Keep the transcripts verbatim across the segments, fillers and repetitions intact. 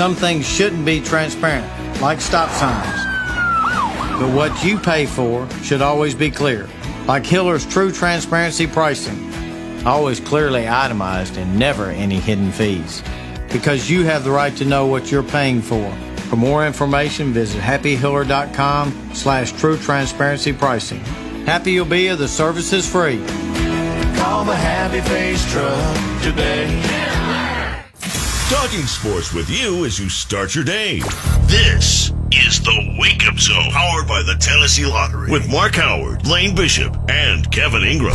some things shouldn't be transparent, like stop signs. But what you pay for should always be clear, like Hiller's True Transparency Pricing. Always clearly itemized and never any hidden fees. Because you have the right to know what you're paying for. For more information, visit happyhiller.com slash true transparency pricing. Happy you'll be if the service is free. Call the Happy Face Truck today. Talking sports with you as you start your day. This is the Wake Up Zone, powered by the Tennessee Lottery, with Mark Howard, Lane Bishop, and Kevin Ingram.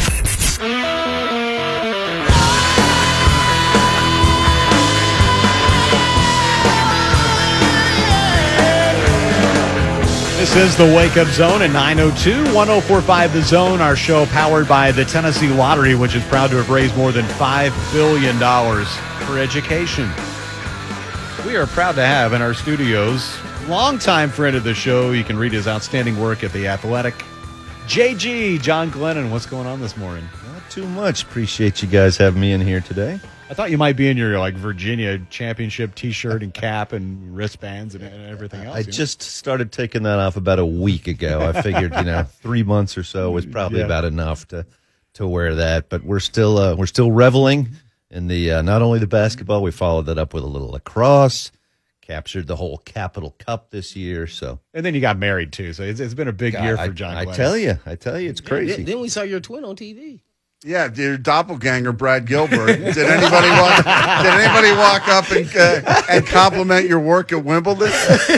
This is the Wake Up Zone at nine oh two, ten forty-five The Zone, our show powered by the Tennessee Lottery, which is proud to have raised more than five billion dollars for education. We are proud to have in our studios, longtime friend of the show. You can read his outstanding work at The Athletic, J G, John Glennon. What's going on this morning? Not too much. Appreciate you guys having me in here today. I thought you might be in your like Virginia championship T-shirt and cap and wristbands and, and everything else. I just know? started taking that off about a week ago. I figured, you know, three months or so was probably yeah. about enough to to wear that. But we're still uh, we're still reveling in the uh, not only the basketball. We followed that up with a little lacrosse. Captured the whole Capital Cup this year. So and then you got married too. So it's, it's been a big God, year for John. I, I Glennon. tell you, I tell you, it's crazy. Then we saw your twin on T V. Yeah, your doppelganger, Brad Gilbert. Did anybody walk? Did anybody walk up and uh, and compliment your work at Wimbledon?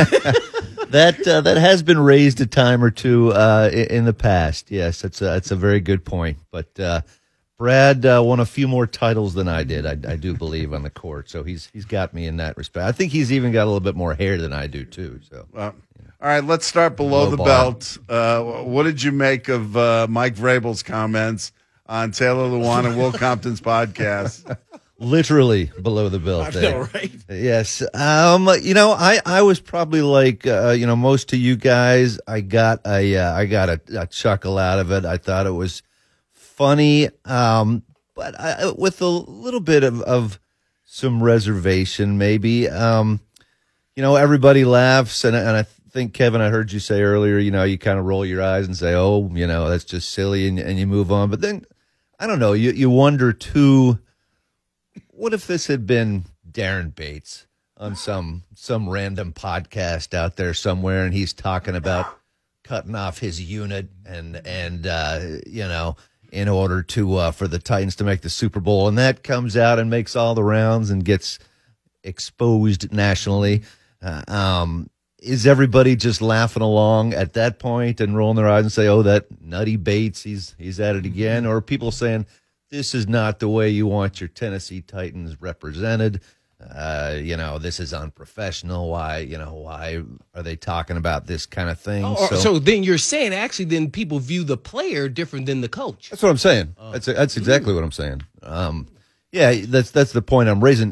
that uh, that has been raised a time or two uh, in the past. Yes, that's a, that's a very good point. But uh, Brad uh, won a few more titles than I did. I, I do believe on the court, so he's he's got me in that respect. I think he's even got a little bit more hair than I do too. So. Well, all right, let's start below Low the bar. belt. Uh, what did you make of uh, Mike Vrabel's comments on Taylor Lewan and Will Compton's podcast? Literally below the belt. I there. know, right? Yes. Um, you know, I, I was probably like, uh, you know, most of you guys, I got a, uh, I got a, a chuckle out of it. I thought it was funny, um, but I, with a little bit of, of some reservation, maybe. Um, you know, everybody laughs, and, and I think, Kevin, I heard you say earlier, you know, you kind of roll your eyes and say, oh, you know, that's just silly, and, and you move on. But then, I don't know, you, you wonder, too, what if this had been Darren Bates on some some random podcast out there somewhere, and he's talking about cutting off his unit and, and uh, you know, in order to uh, for the Titans to make the Super Bowl, and that comes out and makes all the rounds and gets exposed nationally. Uh, um Is everybody just laughing along at that point and rolling their eyes and say, oh, that nutty Bates, he's he's at it again? Or are people saying, this is not the way you want your Tennessee Titans represented? Uh, you know, this is unprofessional. Why, you know, why are they talking about this kind of thing? Oh, so, so then you're saying actually then people view the player different than the coach. That's what I'm saying. Oh. That's that's exactly what I'm saying. Um, yeah, that's that's the point I'm raising.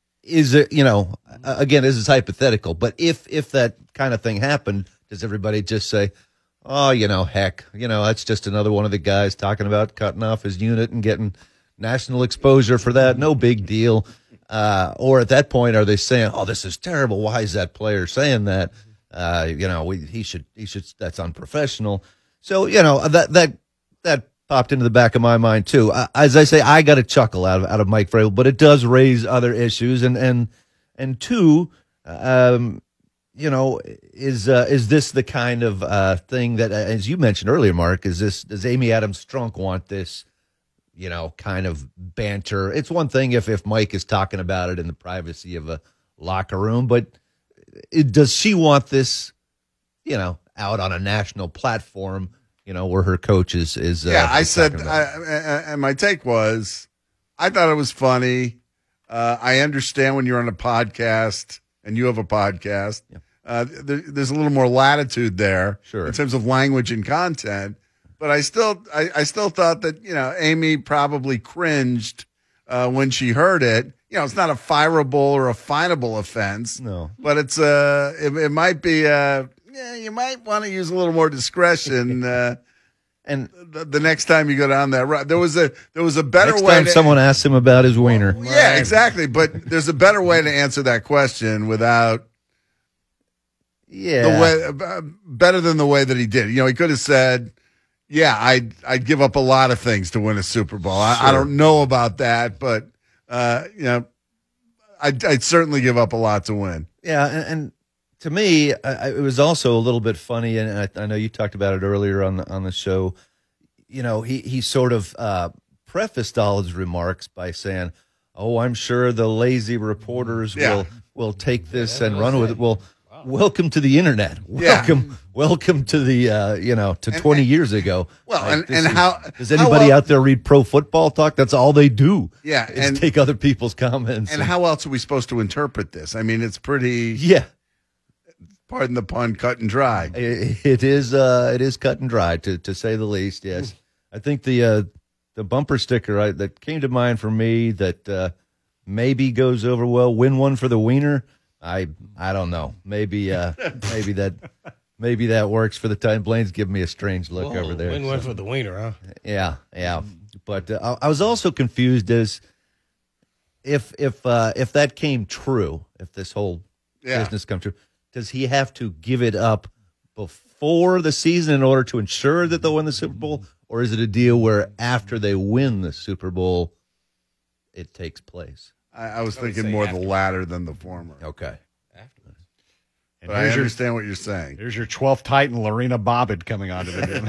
Is it, you know, again, this is hypothetical, but if if that kind of thing happened, does everybody just say, oh, you know, heck, you know, that's just another one of the guys talking about cutting off his unit and getting national exposure for that? No big deal. Uh, or at that point, are they saying, oh, this is terrible. Why is that player saying that? Uh, you know, we, he should, he should, that's unprofessional. So, you know, that, that, that, popped into the back of my mind too. Uh, as I say, I got a chuckle out of out of Mike Vrabel, but it does raise other issues. And and and two, um, you know, is uh, is this the kind of uh, thing that, as you mentioned earlier, Mark, is this does Amy Adams Strunk want this, you know, kind of banter? It's one thing if if Mike is talking about it in the privacy of a locker room, but it, does she want this, you know, out on a national platform? You know, where her coach is. is uh, yeah, I said, I, and my take was, I thought it was funny. Uh, I understand when you're on a podcast and you have a podcast, yeah. uh, there, there's a little more latitude there sure. in terms of language and content. But I still, I, I still thought that, you know, Amy probably cringed uh, when she heard it. You know, it's not a fireable or a finable offense. No, but it's uh, it, it might be uh. Yeah, you might want to use a little more discretion. Uh, And the, the next time you go down that road, there was a there was a better next way. time to, someone asks him about his wiener. yeah, exactly. But there's a better way to answer that question without Yeah. the way uh, better than the way that he did. You know, he could have said, "Yeah, I'd I'd give up a lot of things to win a Super Bowl. I, I don't know about that, but uh, you know, I'd, I'd certainly give up a lot to win." Yeah, and, and to me, I, it was also a little bit funny, and I, I know you talked about it earlier on the on the show. You know, he he sort of uh, prefaced all his remarks by saying, "Oh, I'm sure the lazy reporters Yeah. will will take this and run with it." Well, welcome to the internet. Yeah. Welcome, welcome to the uh, you know to twenty and- years ago. Well, Like, and, this and is- how does how anybody el- out there read Pro Football Talk? That's all they do. Yeah, is and- take other people's comments. And how else are we supposed to interpret this? I mean, it's pretty, yeah. pardon the pun, cut and dry. It it is uh, it is cut and dry to to say the least. Yes, I think the uh, the bumper sticker I, that came to mind for me that uh, maybe goes over well. Win one for the wiener. I I don't know. Maybe uh, maybe that maybe that works for the time. Blaine's giving me a strange look Whoa, over there. Win one so- for the wiener, huh? yeah, yeah. But uh, I I was also confused as if if uh, if that came true, if this whole Yeah. business come true, does he have to give it up before the season in order to ensure that they'll win the Super Bowl, or is it a deal where after they win the Super Bowl, it takes place? I, I was I would thinking say more the afterwards. latter than the former. Okay. Afterwards. And But I here's your, understand what you're saying. here's your twelfth Titan, Lorena Bobbitt, coming onto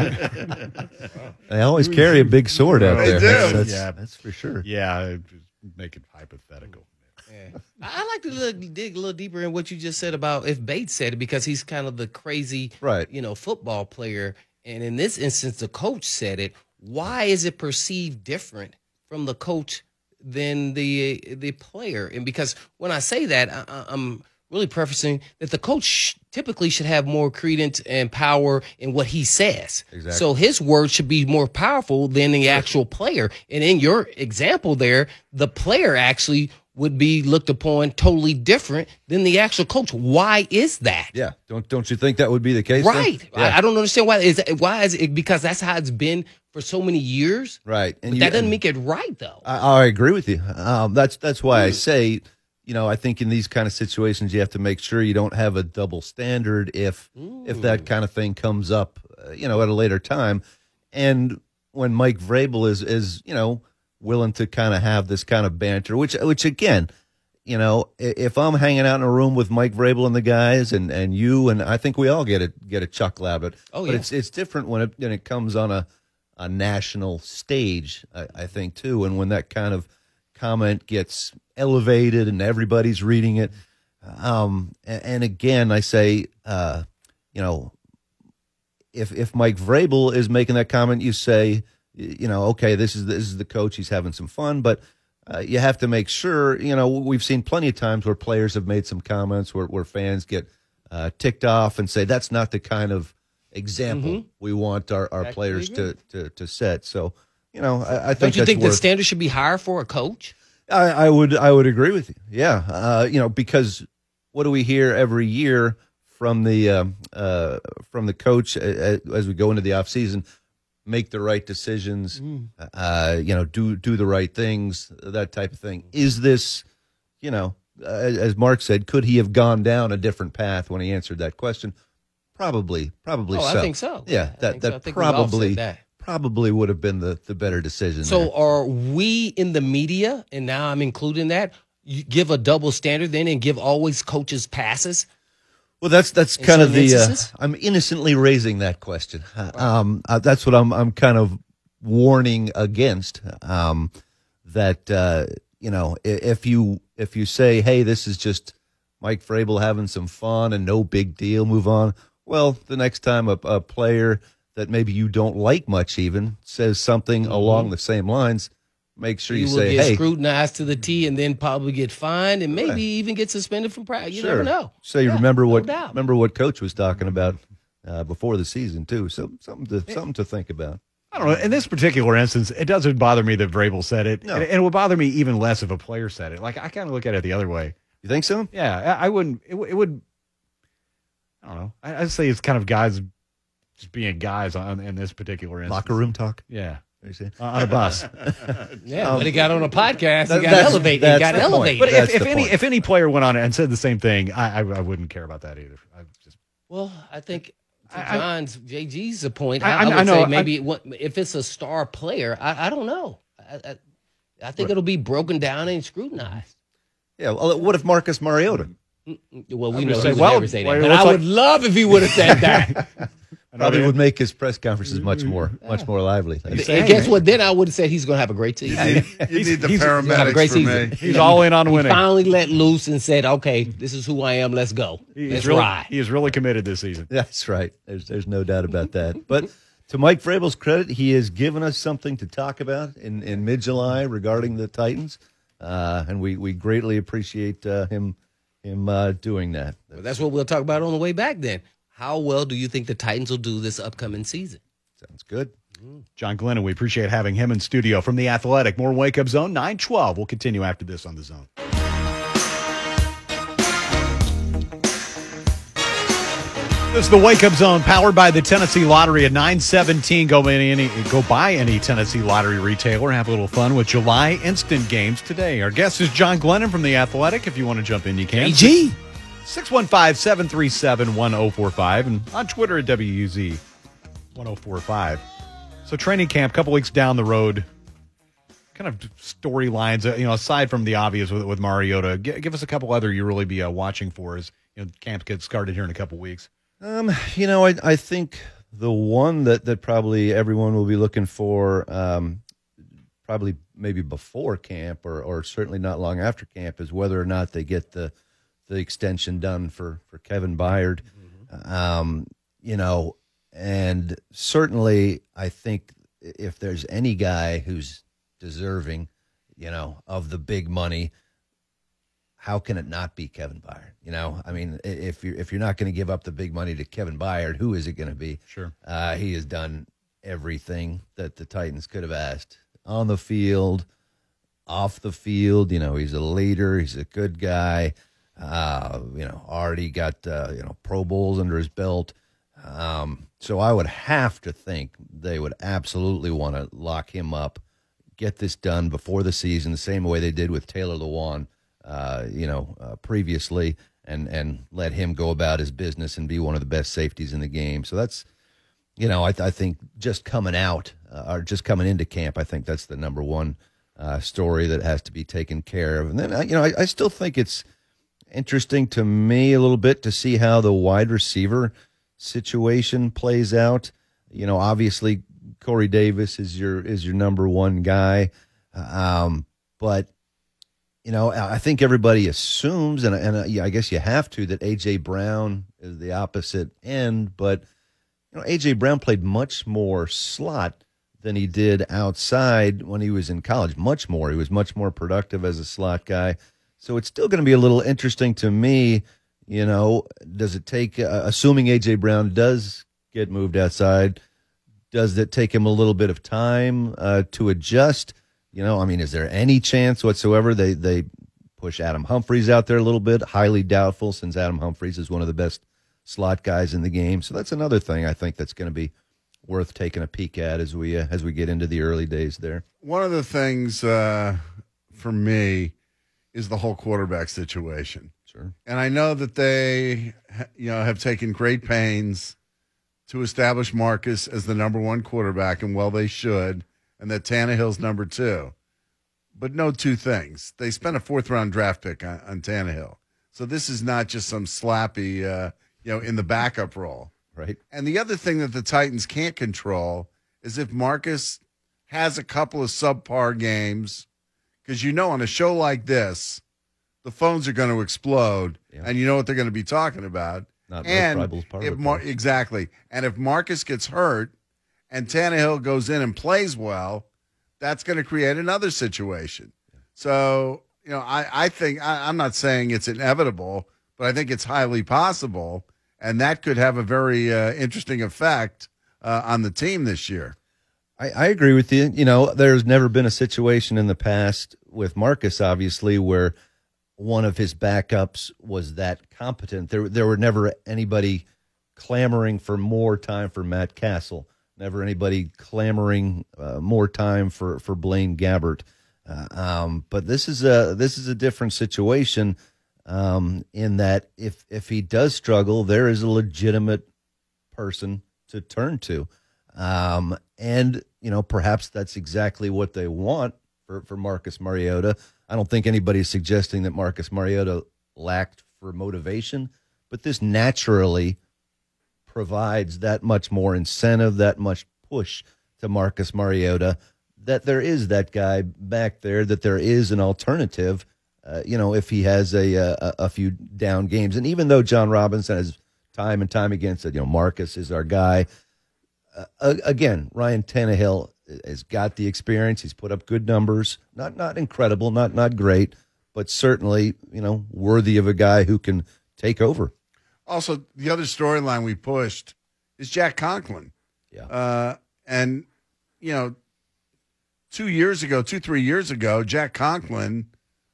the They always carry a big sword out They there. do. That's, that's, Yeah. that's for sure. Yeah, make it hypothetical. Yeah. I I like to look, dig a little deeper in what you just said about if Bates said it, because he's kind of the crazy, Right. you know, football player. And in this instance, the coach said it. Why is it perceived different from the coach than the the player? And because when I say that, I, I- I'm really prefacing that the coach typically should have more credence and power in what he says. Exactly. So his words should be more powerful than the actual player. And in your example there, the player actually would be looked upon totally different than the actual coach. Why is that? Yeah. Don't don't you think that would be the case? then? Right. Yeah. I, I don't understand why. Is that, why is it? Because that's how it's been for so many years. Right. And But you- that doesn't and- make it right, though. I, I agree with you. Um, that's that's why I say, you know, I think in these kind of situations you have to make sure you don't have a double standard if if that kind of thing comes up, uh, you know, at a later time. And when Mike Vrabel is is you know willing to kind of have this kind of banter, which which again, you know, i- if I'm hanging out in a room with Mike Vrabel and the guys, and, and you, and I think we all get it get a chuckle out of it. Oh, but yeah. it's it's different when it when it comes on a a national stage, I, I think too, and when that kind of comment gets elevated and everybody's reading it. Um, and, and again, I say, uh, you know, if if Mike Vrabel is making that comment, you say, y- you know, okay, this is this is the coach, he's having some fun, but uh, you have to make sure. You know, we've seen plenty of times where players have made some comments where where fans get uh, ticked off and say that's not the kind of example we want our, our players to, to to set. So, you know, I, I think Don't you that's think the worth- standard should be higher for a coach? I, I would I would agree with you. Yeah, uh, you know, because what do we hear every year from the um, uh, from the coach as, as we go into the off season? Make the right decisions. Uh, you know, do do the right things. That type of thing. Is this, you know, uh, as Mark said, could he have gone down a different path when he answered that question? Probably, probably. Oh, so. I think so. Yeah, I that think so. I that think we've all said probably that. probably would have been the the better decision. So there. are we in the media, and now I'm including that, you give a double standard then and give always coaches passes? Well, that's that's In kind of certain the. Uh, instances? I'm innocently raising that question. Um, uh, that's what I'm. I'm kind of warning against. Um, that uh, you know, i- if you if you say, "Hey, this is just Mike Vrabel having some fun and no big deal, move on." Well, the next time a, a player that maybe you don't like much even says something along the same lines, make sure you, You will say, get "Hey." scrutinized to the T and then probably get fined and maybe Right. even get suspended from practice. You Sure. never know. So you Yeah, remember no what doubt. remember what Coach was talking about uh, before the season too. So something to something to think about. I don't know. In this particular instance, it doesn't bother me that Vrabel said it, No. and, and it would bother me even less if a player said it. Like I kind of look at it the other way. You think so? Yeah, I, I wouldn't. It, would- it would. I don't know. I, I'd say it's kind of guys just being guys on in this particular instance. Locker room talk. Yeah. You see? Uh, on a bus. Yeah, but he got on a podcast. He got that's- elevated. He that's got the point. elevated. But if, That's if the any point. if any player went on and said the same thing, I I, I wouldn't care about that either. I just Well, I think to I- I- John's J G's point. I- I, I- I would I know, say I- maybe what, if it's a star player, I, I don't know. I, I, I think it'll be broken down and scrutinized. Yeah. Well, what if Marcus Mariota? Well, we I'm know gonna he say, would well, never say that, well, it but looks I like- would love if he would have said that. Probably they- would make his press conferences much more, much more lively. and guess what? Then I would have said he's going to have a great season. You need the he's- have a paramedics great for season. me. he's all in on He winning. finally let loose and said, "Okay, this is who I am. Let's go. He's Let's really, ride." he is really committed this season. That's right. There's there's no doubt about that. But to Mike Vrabel's credit, he has given us something to talk about in, in mid July regarding the Titans, uh, and we, we greatly appreciate uh, him him uh, doing that. Well, that's what we'll talk about on the way back. Then, how well do you think the Titans will do this upcoming season? Sounds good. John Glennon, we appreciate having him in studio from The Athletic. More Wake Up Zone, nine twelve. We'll continue after this on The Zone. This is the Wake Up Zone, powered by the Tennessee Lottery at nine seventeen. Go, any, go buy any Tennessee Lottery retailer. Have a little fun with July instant games today. Our guest is John Glennon from The Athletic. If you want to jump in, you can. G. six one five, seven three seven, one oh four five and on Twitter at W U Z one oh four five. So training camp, couple weeks down the road, kind of storylines, uh, you know, aside from the obvious with, with Mariota, G- give us a couple other you really be uh, watching for as you know, camp gets started here in a couple weeks. Um, you know, I I think the one that, that probably everyone will be looking for, um, probably maybe before camp or, or certainly not long after camp, is whether or not they get the the extension done for, for Kevin Byard. Mm-hmm. Um, you know, and certainly I think if there's any guy who's deserving, you know, of the big money, how can it not be Kevin Byard? You know, I mean, if you're, if you're not going to give up the big money to Kevin Byard, who is it going to be? Sure. Uh, he has done everything that the Titans could have asked on the field, off the field. You know, he's a leader. He's a good guy. Uh, you know, already got, uh, you know, Pro Bowls under his belt. Um, so I would have to think they would absolutely want to lock him up, get this done before the season, the same way they did with Taylor Lewan, uh, you know, uh, previously, and, and let him go about his business and be one of the best safeties in the game. So that's, you know, I, I think just coming out uh, or just coming into camp, I think that's the number one uh, story that has to be taken care of. And then, you know, I, I still think it's interesting to me a little bit to see how the wide receiver situation plays out. You know, obviously Corey Davis is your is your number one guy, um, but you know, I think everybody assumes, and and uh, yeah, I guess you have to, that A J Brown is the opposite end. But you know, A J Brown played much more slot than he did outside when he was in college. Much more. He was much more productive as a slot guy. So it's still going to be a little interesting to me. You know, does it take, uh, assuming A J Brown does get moved outside, does it take him a little bit of time uh, to adjust? You know, I mean, is there any chance whatsoever they, they push Adam Humphries out there a little bit? Highly doubtful, since Adam Humphries is one of the best slot guys in the game. So that's another thing I think that's going to be worth taking a peek at as we uh, as we get into the early days there. One of the things uh, for me is the whole quarterback situation. Sure. And I know that they, you know, have taken great pains to establish Marcus as the number one quarterback, and well, they should, and that Tannehill's number two. But know two things. They spent a fourth-round draft pick on, on Tannehill. So this is not just some slappy, uh, you know, in the backup role. Right. And the other thing that the Titans can't control is if Marcus has a couple of subpar games, because you know on a show like this, the phones are going to explode, yeah. and you know what they're going to be talking about. Not and part if of it, Mar- exactly. And if Marcus gets hurt and Tannehill goes in and plays well, that's going to create another situation. Yeah. So, you know, I, I think, I, I'm not saying it's inevitable, but I think it's highly possible, and that could have a very uh, interesting effect uh, on the team this year. I, I agree with you. You know, there's never been a situation in the past with Marcus, obviously, where one of his backups was that competent. There, there were never anybody clamoring for more time for Matt Castle. Never anybody clamoring uh, more time for, for Blaine Gabbert. Uh, um, but this is a this is a different situation um, in that if if he does struggle, there is a legitimate person to turn to, um, and you know perhaps that's exactly what they want for, for Marcus Mariota. I don't think anybody's suggesting that Marcus Mariota lacked for motivation, but this naturally provides that much more incentive, that much push to Marcus Mariota, that there is that guy back there, that there is an alternative, uh, you know, if he has a, a a few down games. And even though John Robinson has time and time again said, you know, Marcus is our guy, uh, again, Ryan Tannehill has got the experience. He's put up good numbers, not not incredible, not not great, but certainly, you know, worthy of a guy who can take over. Also, the other storyline we pushed is Jack Conklin. Yeah. Uh, and, you know, two years ago, two, three years ago, Jack Conklin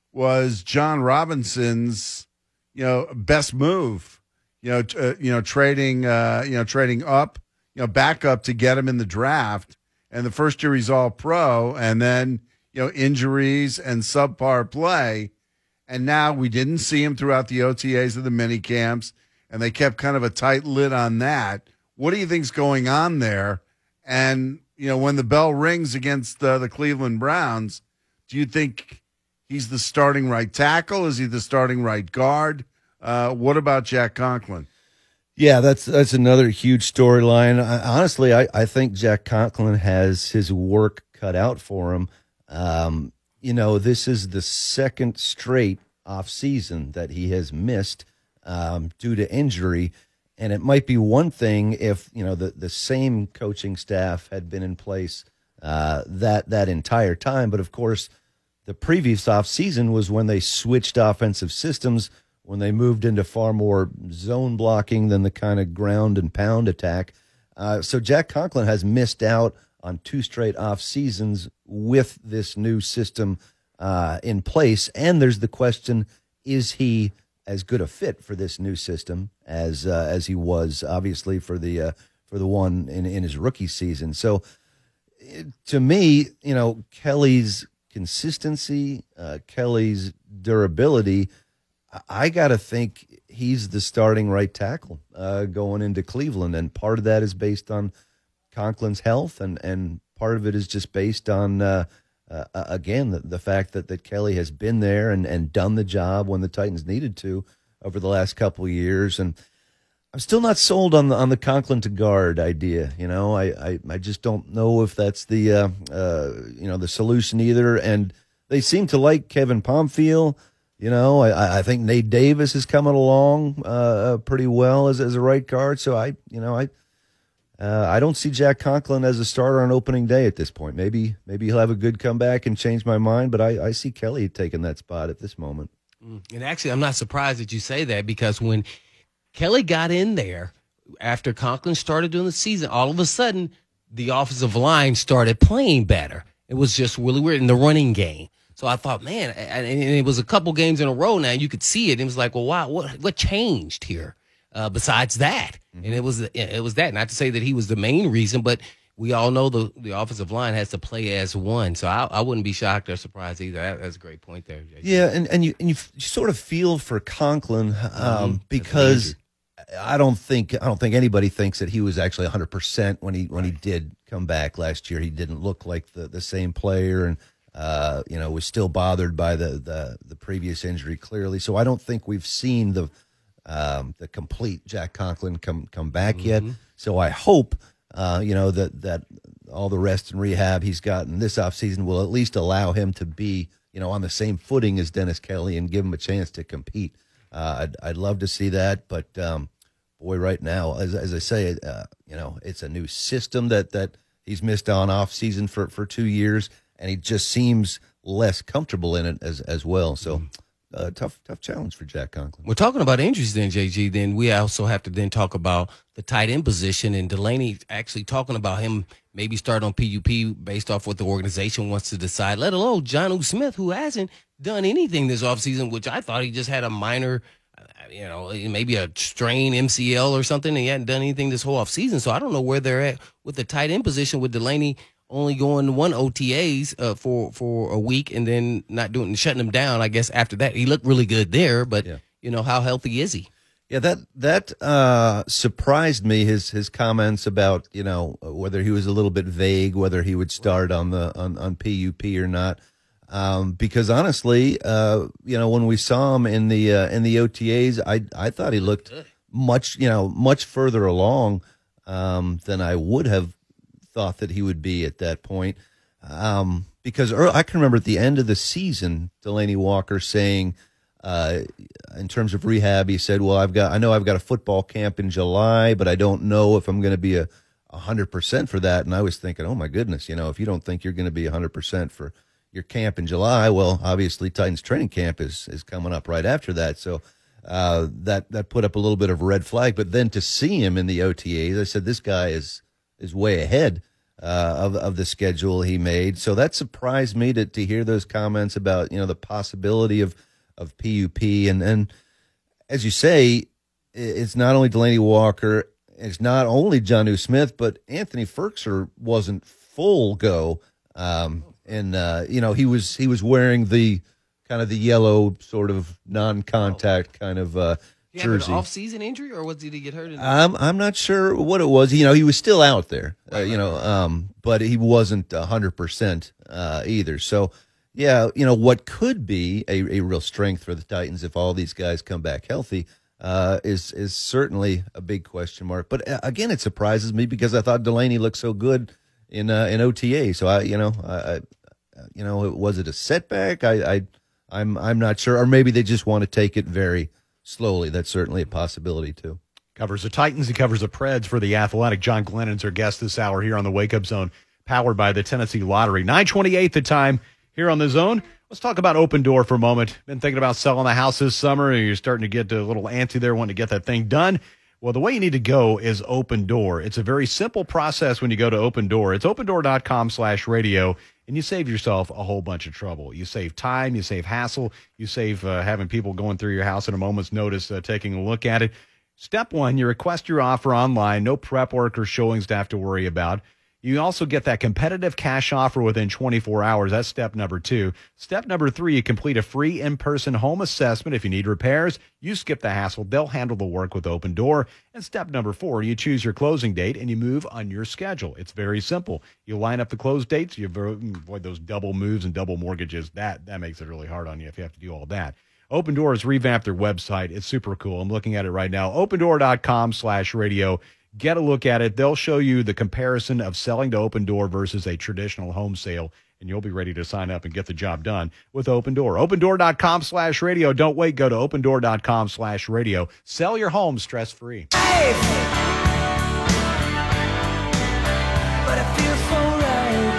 was John Robinson's, you know, best move, you know, t- uh, you know, trading, uh, you know, trading up, you know, back up to get him in the draft. And the first year he's all pro, and then, you know, injuries and subpar play. And now we didn't see him throughout the O T As of the mini camps, and they kept kind of a tight lid on that. What do you think's going on there? And, you know, when the bell rings against uh, the Cleveland Browns, do you think he's the starting right tackle? Is he the starting right guard? Uh, what about Jack Conklin? Yeah, that's that's another huge storyline. I, honestly, I, I think Jack Conklin has his work cut out for him. Um, you know, this is the second straight off season that he has missed um, due to injury. And it might be one thing if, you know, the, the same coaching staff had been in place uh, that that entire time. But, of course, the previous offseason was when they switched offensive systems, when they moved into far more zone blocking than the kind of ground and pound attack. Uh, so Jack Conklin has missed out on two straight off seasons with this new system uh, in place. And there's the question, is he as good a fit for this new system as uh, as he was obviously for the uh, for the one in, in his rookie season? So it, to me, you know, Kelly's consistency, uh, Kelly's durability, I, I got to think he's the starting right tackle uh, going into Cleveland, and part of that is based on Conklin's health, and and part of it is just based on uh, Uh, again, the, the fact that, that Kelly has been there and, and done the job when the Titans needed to over the last couple of years. And I'm still not sold on the on the Conklin to guard idea. You know, I, I, I just don't know if that's the uh, uh, you know the solution either. And they seem to like Kevin Pomfield. You know, I, I think Nate Davis is coming along uh, pretty well as as a right guard. So I, you know, I. Uh, I don't see Jack Conklin as a starter on opening day at this point. Maybe maybe he'll have a good comeback and change my mind, but I, I see Kelly taking that spot at this moment. And actually, I'm not surprised that you say that, because when Kelly got in there after Conklin started doing the season, all of a sudden the offensive line started playing better. It was just really weird in the running game. So I thought, man, and it was a couple games in a row now. You could see it. It was like, well, wow, what what changed here? Uh, besides that, mm-hmm. and it was it was that. Not to say that he was the main reason, but we all know the, the offensive line has to play as one. So I, I wouldn't be shocked or surprised either. That, that's a great point there, J J. Yeah, and, and you and you, you sort of feel for Conklin um, mm-hmm. because I don't think I don't think anybody thinks that he was actually one hundred percent when he when he did come back last year. He didn't look like the, the same player, and uh, you know was still bothered by the, the the previous injury clearly. So I don't think we've seen the. Um, the complete Jack Conklin come come back mm-hmm. yet. So I hope, uh, you know, that that all the rest and rehab he's gotten this offseason will at least allow him to be, you know, on the same footing as Dennis Kelly and give him a chance to compete. Uh, I'd, I'd love to see that, but um, boy, right now, as, as I say, uh, you know, it's a new system that that he's missed on off season for, for two years, and he just seems less comfortable in it as as well. So. Mm-hmm. Uh, tough, tough challenge for Jack Conklin. We're talking about injuries then, J G. Then we also have to then talk about the tight end position, and Delaney actually talking about him maybe start on P U P based off what the organization wants to decide, let alone Jonnu Smith, who hasn't done anything this offseason, which I thought he just had a minor you know, maybe a strain M C L or something, and he hadn't done anything this whole offseason. So I don't know where they're at with the tight end position with Delaney only going one O T As uh, for for a week and then not doing shutting him down. I guess after that he looked really good there, but Yeah. you know, how healthy is he? Yeah, that that uh, surprised me. His his comments about you know whether he was a little bit vague, whether he would start on the on, on P U P or not. Um, because honestly, uh, you know, when we saw him in the uh, in the O T As, I I thought he looked much you know much further along um, than I would have thought that he would be at that point. Um, because early, I can remember at the end of the season, Delaney Walker saying, uh, in terms of rehab, he said, "Well, I've got I know I've got a football camp in July, but I don't know if I'm going to be a a hundred percent for that." And I was thinking, oh my goodness, you know, if you don't think you're going to be a hundred percent for your camp in July, well, obviously Titans training camp is is coming up right after that. So uh, that that put up a little bit of a red flag. But then to see him in the O T As, I said this guy is is way ahead uh, of of the schedule he made. So that surprised me to to hear those comments about you know the possibility of of P U P. And and as you say, it's not only Delaney Walker, it's not only Jonnu Smith, but Anthony Firkser wasn't full go. Um, And uh, you know he was he was wearing the kind of the yellow sort of non-contact kind of uh, He had an jersey. off-season injury, or was did he get hurt? In the- I'm I'm not sure what it was. You know he was still out there. Uh, you know, um, but he wasn't a hundred percent either. So yeah, you know what could be a, a real strength for the Titans if all these guys come back healthy uh, is is certainly a big question mark. But uh, again, it surprises me because I thought Delaney looked so good in uh, in O T A. So I you know I. I You know, was it a setback? I, I, I'm, I'm not sure, or maybe they just want to take it very slowly. That's certainly a possibility too. Covers the Titans, he covers the Preds for the Athletic. John Glennon's our guest this hour here on the Wake Up Zone, powered by the Tennessee Lottery. nine twenty-eight the time here on the Zone. Let's talk about Open Door for a moment. Been thinking about selling the house this summer, and you're starting to get a little antsy there, wanting to get that thing done. Well, the way you need to go is Open Door. It's a very simple process when you go to Open Door. It's opendoor.com slash radio, and you save yourself a whole bunch of trouble. You save time, you save hassle, you save uh, having people going through your house at a moment's notice, uh, taking a look at it. Step one, you request your offer online, no prep work or showings to have to worry about. You also get that competitive cash offer within twenty-four hours. That's step number two. Step number three, you complete a free in-person home assessment. If you need repairs, you skip the hassle. They'll handle the work with Open Door. And step number four, you choose your closing date and you move on your schedule. It's very simple. You line up the close dates. You avoid those double moves and double mortgages. That, that makes it really hard on you if you have to do all that. Open Door has revamped their website. It's super cool. I'm looking at it right now. opendoor.com slash radio. Get a look at it. They'll show you the comparison of selling to Open Door versus a traditional home sale, and you'll be ready to sign up and get the job done with Open Door. opendoor.com slash radio. Don't wait. Go to opendoor.com slash radio. Sell your home stress-free. But it feels so right.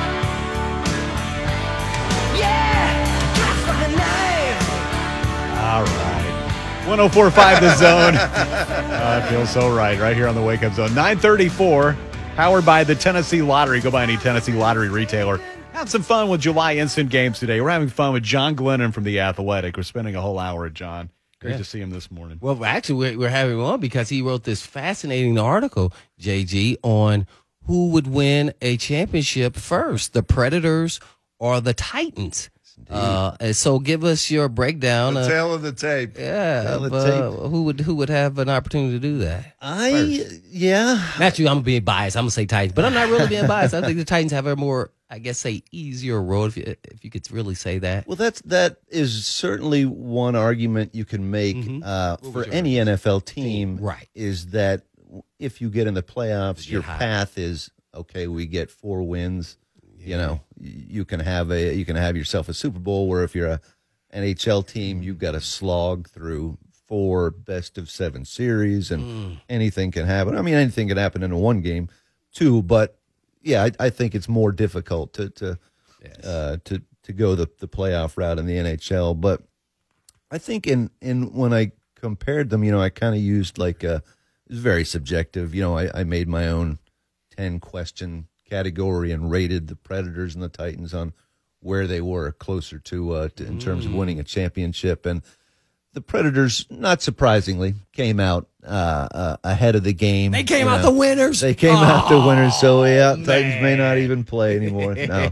Yeah, dress like a knife. All right. one oh four point five The Zone. Uh, it feels so right, right here on the Wake Up Zone. nine thirty-four, powered by the Tennessee Lottery. Go by any Tennessee Lottery retailer. Have some fun with July Instant Games today. We're having fun with John Glennon from The Athletic. We're spending a whole hour at John. Great Yeah. to see him this morning. Well, actually, we're, we're having one because he wrote this fascinating article, J G, on who would win a championship first, the Predators or the Titans. Uh, and so give us your breakdown. The of, tail of the tape. yeah, Tail of of, the uh, who would who would have an opportunity to do that? I yeah. Naturally, I'm being biased. I'm gonna say Titans, but I'm not really being biased. I think the Titans have a more, I guess, say easier road, if you, if you could really say that. Well, that's that is certainly one argument you can make Mhm. uh, What for was your any N F L team. Right. Is that if you get in the playoffs, Get your high. path is okay. We get four wins. You know, y- you can have a you can have yourself a Super Bowl. Where if you're a N H L team, you've got to slog through four best of seven series, and Mm. anything can happen. I mean, anything can happen in a one game, too. But yeah, I, I think it's more difficult to to uh, to to go the, the playoff route in the N H L. But I think in in when I compared them, you know, I kind of used like a, it was very subjective. You know, I, I made my own ten question category and rated the Predators and the Titans on where they were closer to, uh, to in terms of winning a championship. And the Predators, not surprisingly, came out uh, uh, ahead of the game. They came you out know. the winners. They came oh, out the winners. So yeah, man. Titans may not even play anymore. No,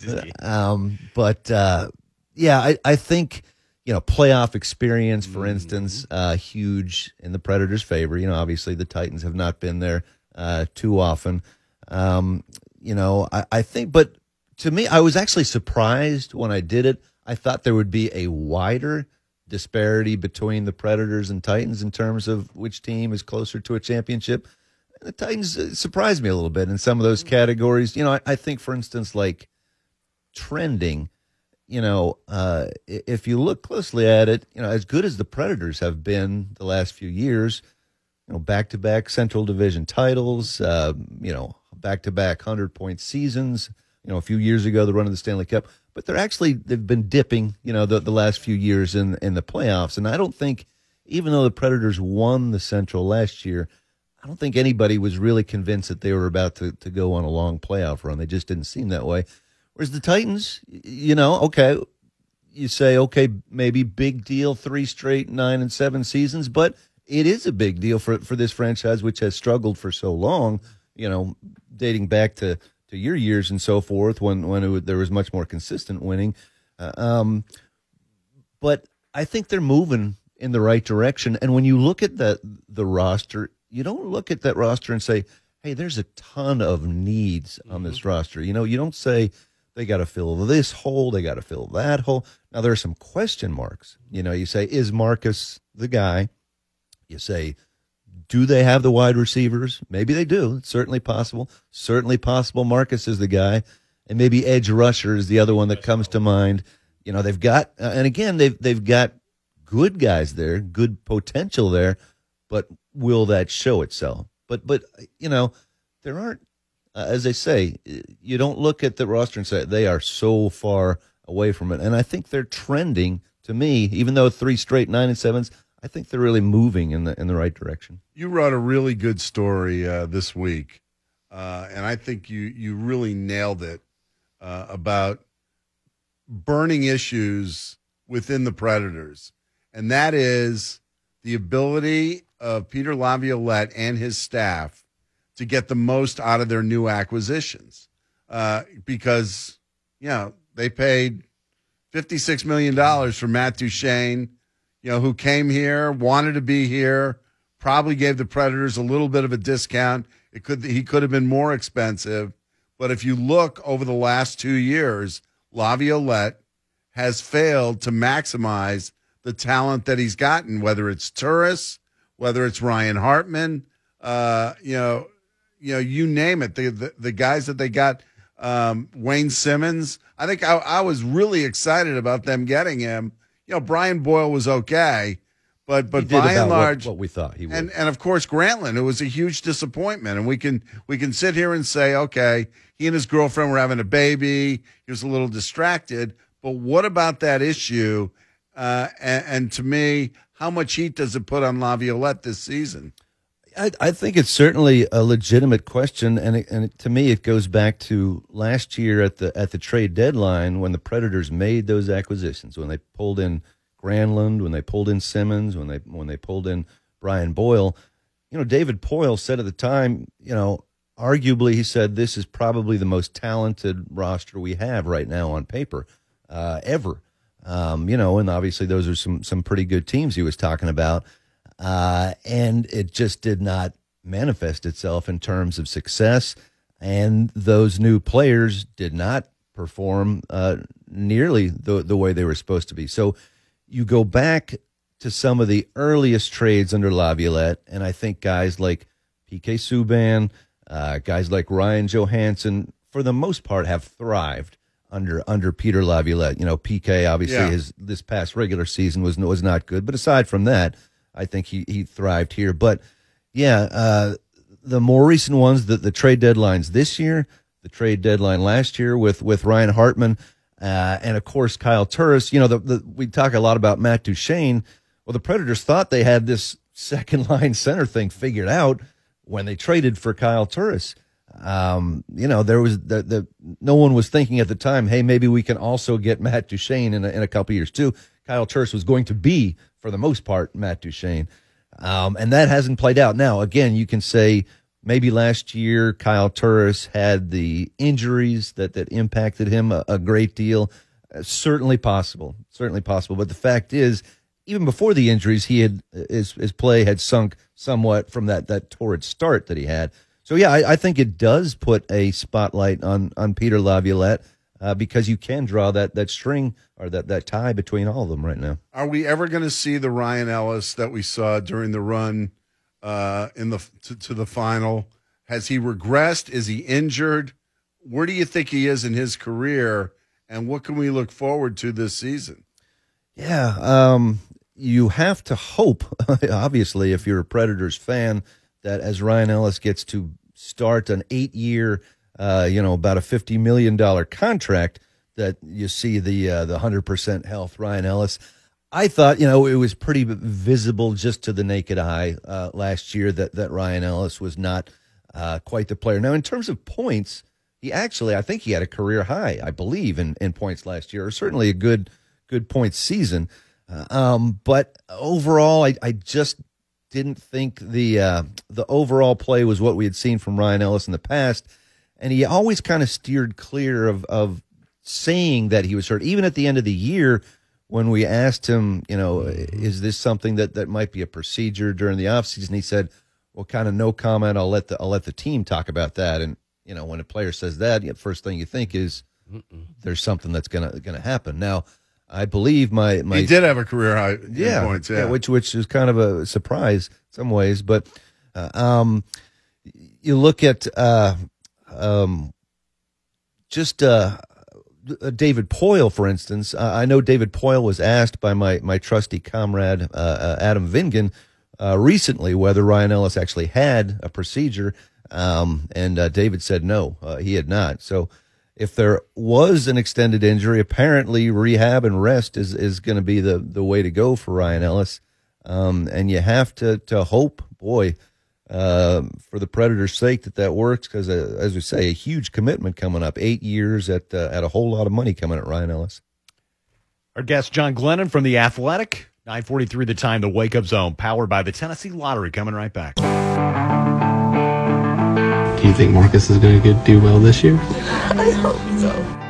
um, but uh, yeah, I, I think you know playoff experience, for mm. instance, uh, huge in the Predators' favor. You know, obviously the Titans have not been there uh, too often. Um, you know, I, I think, but to me, I was actually surprised when I did it. I thought there would be a wider disparity between the Predators and Titans in terms of which team is closer to a championship. And the Titans surprised me a little bit in some of those categories. You know, I, I think, for instance, like trending, you know, uh, if you look closely at it, you know, as good as the Predators have been the last few years, you know, back-to-back Central Division titles, uh, you know, back-to-back hundred-point seasons, you know, a few years ago, the run of the Stanley Cup. But they're actually, they've been dipping, you know, the, the last few years in in the playoffs. And I don't think, even though the Predators won the Central last year, I don't think anybody was really convinced that they were about to, to go on a long playoff run. They just didn't seem that way. Whereas the Titans, you know, okay, you say, okay, maybe big deal, three straight nine and seven seasons, but it is a big deal for for this franchise, which has struggled for so long, you know, dating back to to your years and so forth, when when it was, there was much more consistent winning. Uh, um, but I think they're moving in the right direction. And when you look at the the roster, you don't look at that roster and say, hey, there's a ton of needs on this mm-hmm. roster. You know, you don't say they got to fill this hole, they got to fill that hole. Now, there are some question marks. You know, you say, is Marcus the guy? You say, do they have the wide receivers? Maybe they do. It's certainly possible. Certainly possible Marcus is the guy. And maybe edge rusher is the other one that comes to mind. You know, they've got, uh, and again, they've, they've got good guys there, good potential there, but will that show itself? But, but you know, there aren't, uh, as they say, you don't look at the roster and say they are so far away from it. And I think they're trending, to me, even though three straight nine and sevens, I think they're really moving in the in the right direction. You wrote a really good story uh, this week, uh, and I think you you really nailed it uh, about burning issues within the Predators, and that is the ability of Peter Laviolette and his staff to get the most out of their new acquisitions, uh, because you know they paid fifty-six million dollars for Matt Duchene, you know, who came here, wanted to be here, probably gave the Predators a little bit of a discount. It could he could have been more expensive. But if you look over the last two years, Laviolette has failed to maximize the talent that he's gotten, whether it's Turris, whether it's Ryan Hartman, uh, you know, you know, you name it. The the, the guys that they got, um, Wayne Simmons. I think I, I was really excited about them getting him. You know, Brian Boyle was okay, but but by and large, what, what we thought he would, and and of course Grantland, it was a huge disappointment. And we can we can sit here and say, okay, he and his girlfriend were having a baby, he was a little distracted. But what about that issue? Uh, and, and to me, how much heat does it put on Laviolette this season? I, I think it's certainly a legitimate question, and it, and it, to me, it goes back to last year at the at the trade deadline when the Predators made those acquisitions, when they pulled in Granlund, when they pulled in Simmons, when they when they pulled in Brian Boyle. You know, David Poile said at the time, you know, arguably he said this is probably the most talented roster we have right now on paper uh, ever. Um, you know, and obviously those are some some pretty good teams he was talking about. Uh, and it just did not manifest itself in terms of success. And those new players did not perform uh, nearly the, the way they were supposed to be. So you go back to some of the earliest trades under Laviolette, and I think guys like P K Subban, uh, guys like Ryan Johansson, for the most part, have thrived under under Peter Laviolette. You know, P K obviously yeah. his this past regular season was was not good, but aside from that, I think he, he thrived here. But, yeah, uh, the more recent ones, the, the trade deadlines this year, the trade deadline last year with, with Ryan Hartman, uh, and, of course, Kyle Turris. You know, the, the, we talk a lot about Matt Duchene. Well, the Predators thought they had this second-line center thing figured out when they traded for Kyle Turris. Um, you know, there was the, the no one was thinking at the time, hey, maybe we can also get Matt Duchene in a, in a couple years, too. Kyle Turris was going to be for the most part, Matt Duchene. Um, and that hasn't played out. Now, again, you can say maybe last year Kyle Turris had the injuries that, that impacted him a, a great deal. Uh, certainly possible, certainly possible. But the fact is, even before the injuries, he had his, his play had sunk somewhat from that, that torrid start that he had. So, yeah, I, I think it does put a spotlight on, on Peter Laviolette. Uh, because you can draw that that string or that, that tie between all of them right now. Are we ever going to see the Ryan Ellis that we saw during the run uh, in the to, to the final? Has he regressed? Is he injured? Where do you think he is in his career? And what can we look forward to this season? Yeah, um, you have to hope, obviously, if you're a Predators fan, that as Ryan Ellis gets to start an eight-year Uh, you know, about a fifty million dollars contract, that you see the uh, the one hundred percent health Ryan Ellis. I thought, you know, it was pretty visible just to the naked eye uh, last year that, that Ryan Ellis was not uh, quite the player. Now, in terms of points, he actually, I think he had a career high, I believe, in, in points last year, or certainly a good good points season. Uh, um, but overall, I, I just didn't think the uh, the overall play was what we had seen from Ryan Ellis in the past. And he always kind of steered clear of, of saying that he was hurt. Even at the end of the year, when we asked him, you know, is this something that, that might be a procedure during the offseason? He said, well, kind of no comment. I'll let the I'll let the team talk about that. And, you know, when a player says that, the first thing you think is Mm-mm. there's something that's gonna gonna happen. Now, I believe my, my he did have a career high yeah, in points, yeah. yeah, which which is kind of a surprise in some ways. But uh, um, you look at uh, Um, just uh, David Poile, for instance. Uh, I know David Poile was asked by my my trusty comrade uh, uh, Adam Vingan uh, recently whether Ryan Ellis actually had a procedure, um, and uh, David said no, uh, he had not. So, if there was an extended injury, apparently rehab and rest is is going to be the the way to go for Ryan Ellis, um, and you have to to hope, boy. Uh, for the Predators' sake, that that works, because, uh, as we say, a huge commitment coming up, eight years at uh, at a whole lot of money coming at Ryan Ellis. Our guest, John Glennon from The Athletic, nine forty-three the time, the Wake Up Zone, powered by the Tennessee Lottery, coming right back. Do you think Marcus is going to do well this year? I hope so.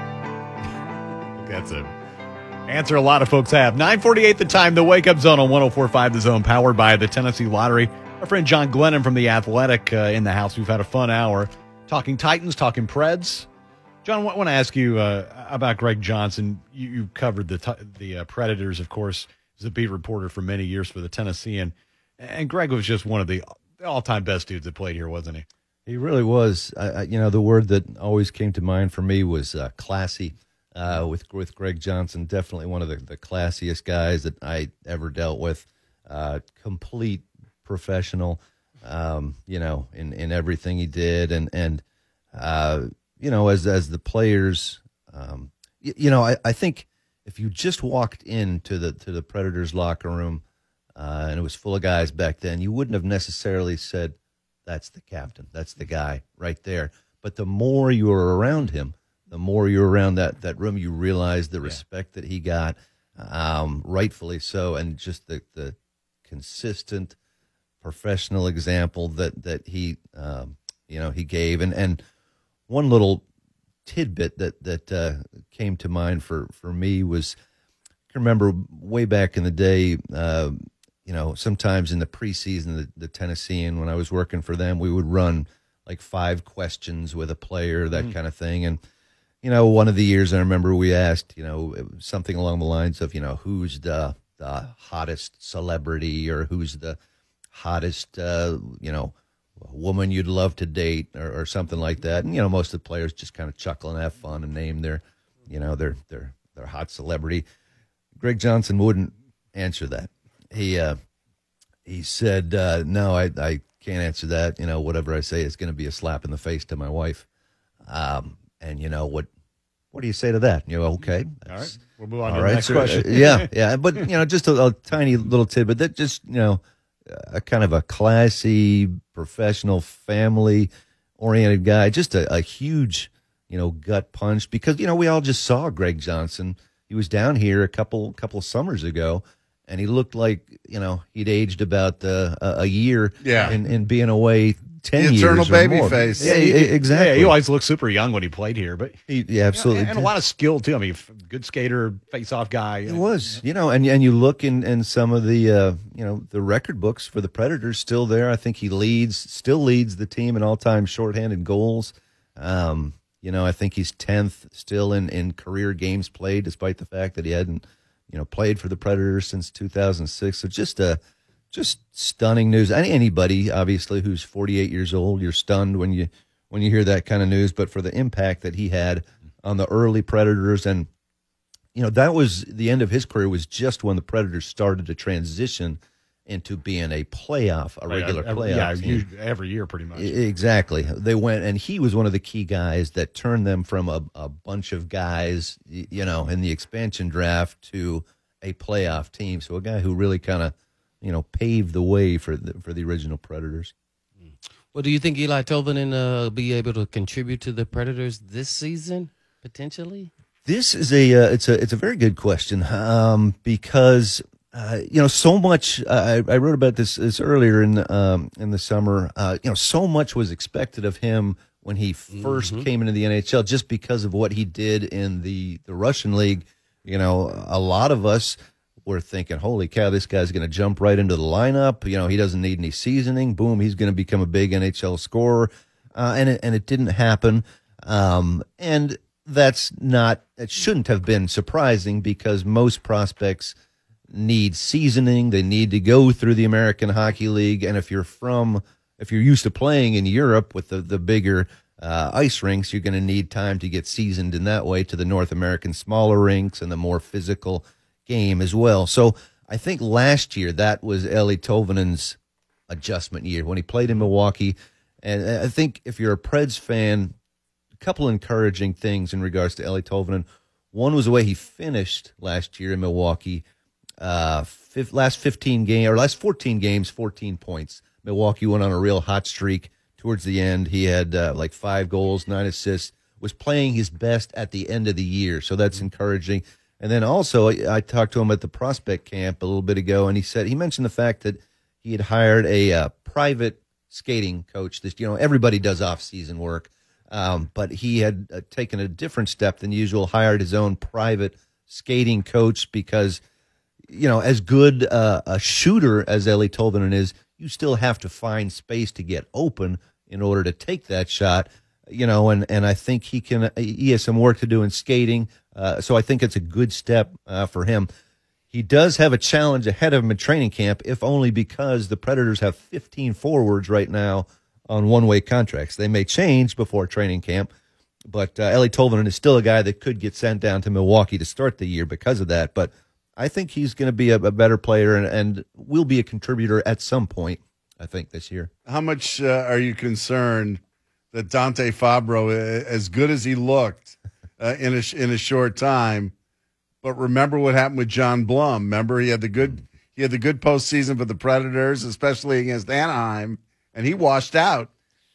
That's a answer a lot of folks have. nine forty-eight the time, the Wake Up Zone on one oh four point five The Zone, powered by the Tennessee Lottery. Our friend John Glennon from The Athletic uh, in the house. We've had a fun hour talking Titans, talking Preds. John, I want to ask you uh, about Greg Johnson. You, you covered the the uh, Predators, of course, as a beat reporter for many years for the Tennessean. And Greg was just one of the all-time best dudes that played here, wasn't he? He really was. I, I, you know, the word that always came to mind for me was uh, classy. Uh, with with Greg Johnson, definitely one of the, the classiest guys that I ever dealt with. Uh, complete professional, um, you know, in, in everything he did. And, and uh, you know, as as the players, um, you, you know, I, I think if you just walked into the to the Predators locker room uh, and it was full of guys back then, you wouldn't have necessarily said, that's the captain, that's the guy right there. But the more you were around him, the more you're around that, that room, you realize the respect yeah. that he got, um, rightfully so, and just the, the consistent professional example that that he um, you know he gave. And and one little tidbit that that uh, came to mind for for me was, I can remember way back in the day, uh, you know, sometimes in the preseason, the, the Tennessean, when I was working for them, we would run like five questions with a player, that mm. kind of thing. And you know, one of the years I remember we asked, you know, something along the lines of, you know, who's the the hottest celebrity, or who's the hottest, uh, you know, woman you'd love to date, or, or something like that. And, you know, most of the players just kind of chuckle and have fun and name their, you know, their, their, their hot celebrity. Greg Johnson wouldn't answer that. He, uh, he said, uh, no, I, I can't answer that. You know, whatever I say is going to be a slap in the face to my wife. Um, and you know, what, what do you say to that? You know, okay. All right. We'll move on All to right, the next so, question. uh, yeah, yeah. But, you know, just a, a tiny little tidbit that just, you know, a kind of a classy, professional, family-oriented guy. Just a, a huge, you know, gut punch. Because, you know, we all just saw Greg Johnson. He was down here a couple couple of summers ago, and he looked like, you know, he'd aged about uh, a, a year Yeah. in, in being away ten The years. eternal or baby more. face. Yeah, He- exactly. Yeah, he always looked super young when he played here, but He- yeah, absolutely. and, and a lot of skill too. I mean, f- good skater, face-off guy. It was, you know, and and you look in, in some of the, uh, you know, the record books for the Predators still there. I think he leads, still leads the team in all-time shorthanded goals. Um, you know, I think he's tenth still in, in career games played, despite the fact that he hadn't, you know, played for the Predators since two thousand six. So just a, just stunning news. Any anybody, obviously, who's forty-eight years old, you're stunned when you when you hear that kind of news. But for the impact that he had on the early Predators, and you know, that was the end of his career was just when the Predators started to transition into being a playoff, a regular every, playoff yeah, team. usually every year pretty much. I- Exactly. They went, and he was one of the key guys that turned them from a, a bunch of guys, y- you know, in the expansion draft to a playoff team. So a guy who really kind of, you know, paved the way for the, for the original Predators. Well, do you think Eli Tolvanen uh, be able to contribute to the Predators this season potentially? This is a uh, it's a it's a very good question um, because uh, you know so much. Uh, I, I wrote about this, this earlier in um, in the summer. Uh, you know, so much was expected of him when he 1st came into the N H L, just because of what he did in the the Russian league. You know, a lot of us were thinking, "Holy cow, this guy's going to jump right into the lineup." You know, he doesn't need any seasoning. Boom, he's going to become a big N H L scorer, uh, and it, and it didn't happen. Um, and that's not, it shouldn't have been surprising because most prospects need seasoning. They need to go through the American Hockey League. And if you're from, if you're used to playing in Europe with the, the bigger uh, ice rinks, you're going to need time to get seasoned in that way to the North American smaller rinks and the more physical game as well. So I think last year that was Eeli Tolvanen's adjustment year when he played in Milwaukee. And I think if you're a Preds fan, couple encouraging things in regards to Eeli Tolvanen. One was the way he finished last year in Milwaukee. Uh, fifth, last fifteen game or last fourteen games, fourteen points. Milwaukee went on a real hot streak towards the end. He had uh, like five goals, nine assists. Was playing his best at the end of the year, so that's encouraging. And then also, I, I talked to him at the prospect camp a little bit ago, and he said he mentioned the fact that he had hired a uh, private skating coach. This, you know, everybody does off-season work. Um, but he had uh, taken a different step than usual, hired his own private skating coach because, you know, as good uh, a shooter as Eeli Tolvanen is, you still have to find space to get open in order to take that shot, you know, and, and I think he can, he has some work to do in skating. Uh, so I think it's a good step uh, for him. He does have a challenge ahead of him in training camp, if only because the Predators have fifteen forwards right now on one-way contracts. They may change before training camp, but uh, Eeli Tolvanen is still a guy that could get sent down to Milwaukee to start the year because of that. But I think he's going to be a, a better player and, and will be a contributor at some point, I think, this year. How much uh, are you concerned that Dante Fabro, uh, as good as he looked uh, in a sh- in a short time, but remember what happened with John Blum? Remember he had the good he had the good postseason for the Predators, especially against Anaheim, and he washed out.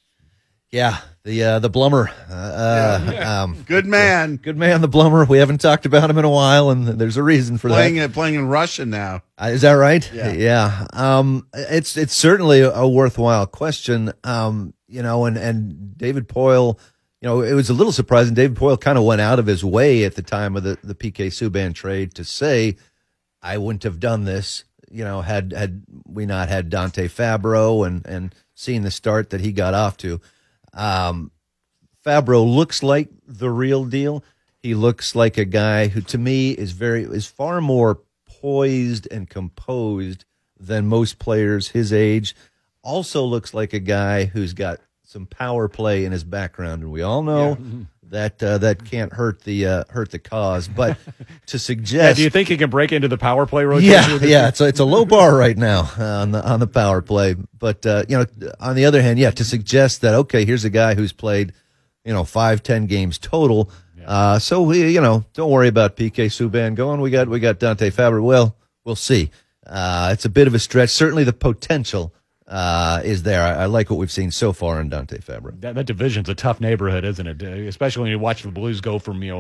Yeah, the uh, the Blummer. Uh, yeah. um, good man. Good man, the Blummer. We haven't talked about him in a while, and there's a reason for playing, that. Uh, playing in Russia now. Uh, is that right? Yeah. yeah. Um, it's it's certainly a, a worthwhile question. Um, you know, and, and David Poile, you know, it was a little surprising. David Poile kind of went out of his way at the time of the, the P K Subban trade to say, I wouldn't have done this, you know, had had we not had Dante Fabro and, and seen the start that he got off to. Um, Fabro looks like the real deal. He looks like a guy who, to me, is very is far more poised and composed than most players his age. Also looks like a guy who's got some power play in his background, and we all know yeah. that uh, that can't hurt the uh, hurt the cause. But to suggest, yeah, do you think he can break into the power play rotation? Yeah, yeah, it's a, it's a low bar right now uh, on the on the power play. But uh, you know, on the other hand, yeah, to suggest that okay, here's a guy who's played, you know, five, ten games total. Yeah. Uh, so we, you know, don't worry about P K Subban going. We got we got Dante Fabro. Well, we'll see. Uh, it's a bit of a stretch. Certainly, the potential uh, is there. I, I like what we've seen so far in Dante Fabro. That, that division's a tough neighborhood, isn't it? Especially when you watch the Blues go from, you know,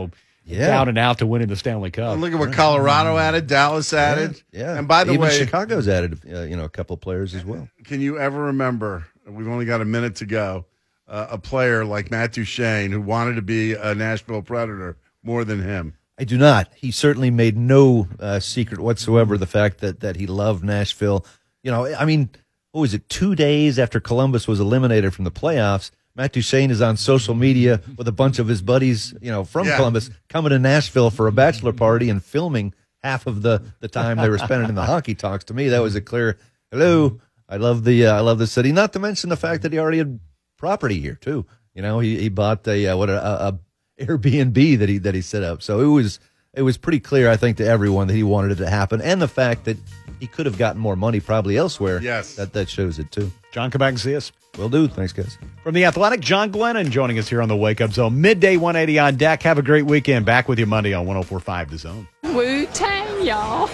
Yeah. down and out to winning the Stanley Cup. And look at what Colorado added, Dallas added. Yeah. And by the Even way, Chicago's added, uh, you know, a couple of players as well. can you ever remember, we've only got a minute to go, uh, a player like Matt Duchene who wanted to be a Nashville Predator more than him? I do not. He certainly made no uh, secret whatsoever the fact that that he loved Nashville. You know, I mean, what was it? Two days after Columbus was eliminated from the playoffs, Matt Duchene is on social media with a bunch of his buddies, you know, from Yeah. Columbus, coming to Nashville for a bachelor party and filming half of the, the time they were spending in the hockey talks. To me, that was a clear hello. I love the uh, I love the city. Not to mention the fact that he already had property here too. You know, he he bought a uh, what a, a Airbnb that he that he set up. So it was it was pretty clear, I think, to everyone that he wanted it to happen, and the fact that he could have gotten more money probably elsewhere. Yes, that that shows it too. John, come back and see us. Will do. Thanks, guys. From The Athletic, John Glennon joining us here on the Wake Up Zone. Midday one eighty on deck. Have a great weekend. Back with you Monday on one oh four point five The Zone. Wu-Tang, y'all.